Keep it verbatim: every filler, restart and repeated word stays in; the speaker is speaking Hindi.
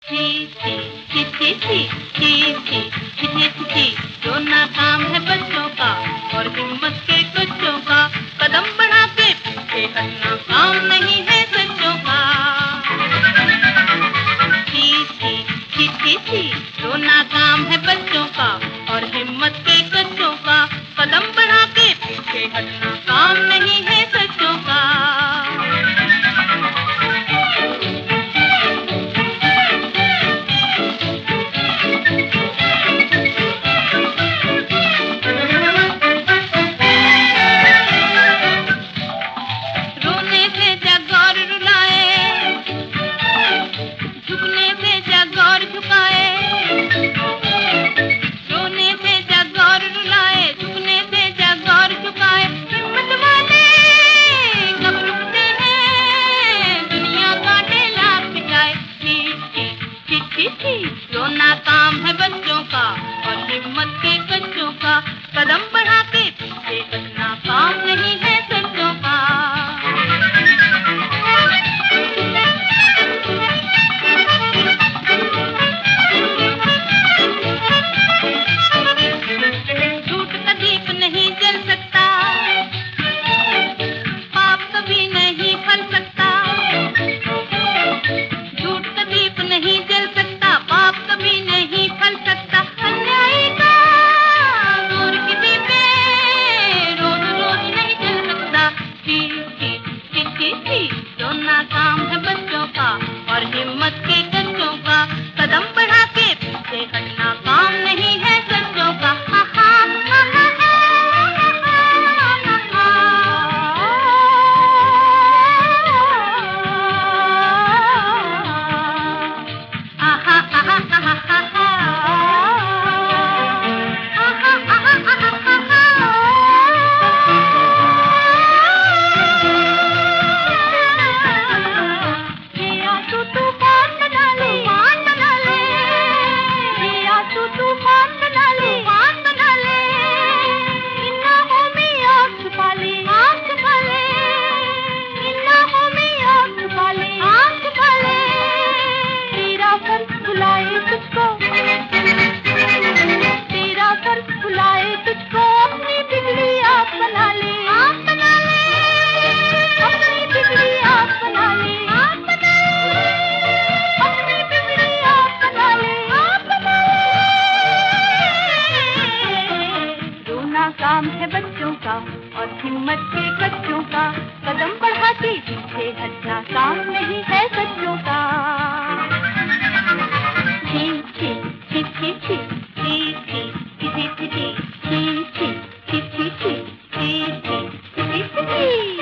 छी छी छी छी छी छी छी छी छी छी रोना काम है बच्चों का और हिम्मत के बच्चों का कदम बढ़ा के पीछे हटना काम नहीं है सच्चों का। छी छी छी छी छी रोना काम है बच्चों का और हिम्मत के बच्चों का कदम बढ़ा के पीछे हटना काम नहीं है सच्चों का। रोना काम है बच्चों का और हिम्मत के बच्चों का कदम बढ़ा के पीछे हटना काम नहीं है सच्चों का। झूठ का दीप नहीं जल सकता, पाप कभी नहीं फल सकता। झूठ का दीप नहीं जल सकता, पाप कभी नहीं फल सकता। अन्याय का जोर किसी पे रोज रोज नहीं चल सकता। छी छी छी छी छी रोना काम है बच्चों का और हिम्मत के बच्चों का कदम बढ़ा के पीछे हटना काम नहीं है सच्चों का। हा हा हा हा तेरा सर बुलाए तुझको अपनी बिगड़ी आप बना ले, आप बना ले अपनी बिगड़ी आप बना ले, आप बना ले अपनी बिगड़ी आप बना ले, आप बना ले। रोना काम है बच्चों का और हिम्मत के बच्चों का कदम बढ़ा के पीछे हटना काम नहीं है सच्चों का। छी छी छी छी छी छी छी छी छी छी छी छी छी छी छी छी छी छी